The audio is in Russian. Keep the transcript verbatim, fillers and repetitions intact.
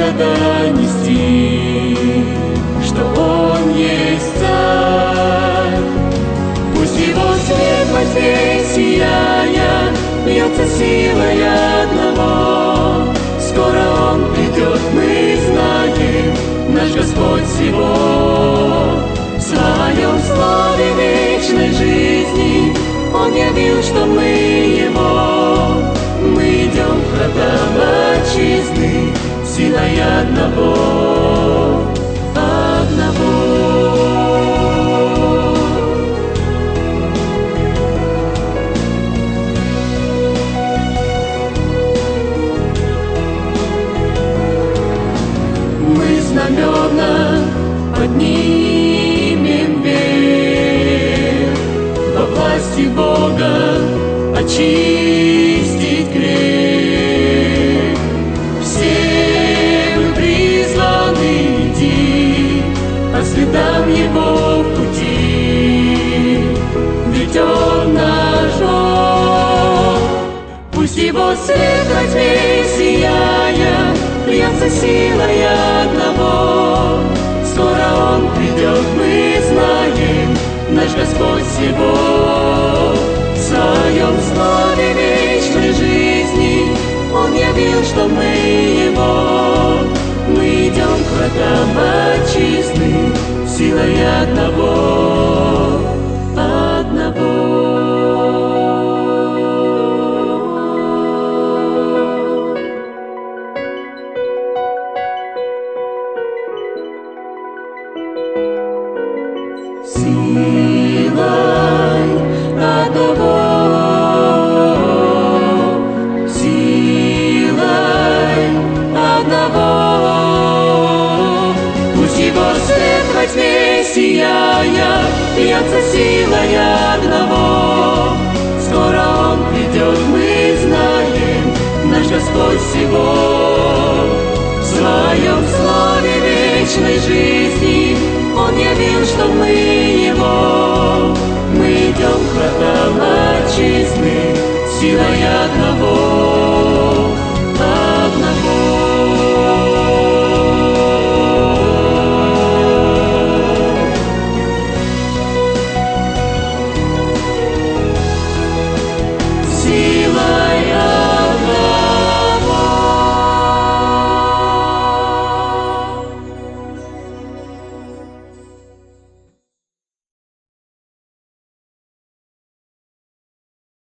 города нести, что Он есть Царь. Пусть Его свет во тьме сияя льется силой одного. Скоро Он придет, мы знаем, наш Господь всего. В Своем слове вечной жизни Он явил, что мы Его. Мы идем к вратам отчизны силой одного, одного. Мы знамена поднимем вверх, во власти Бога очистить грех. Все мы призваны идти по следам Его пути, ведь Он наш Бог. Пусть Его свет во тьме сияя льется силой одного. Скоро Он придет, мы знаем, наш Господь всего. В Своем слове вечной жизни Он явил, что мы Его. Мы идем к вратам отчизны силой одного, одного. Силой одного, силой одного. Пусть Его свет во тьме сияя льется силой одного. Скоро Он придет, мы знаем, наш Господь всего. В Своем слове вечной жизни Он явил, что мы Его. Мы идем к вратам отчизны силой одного.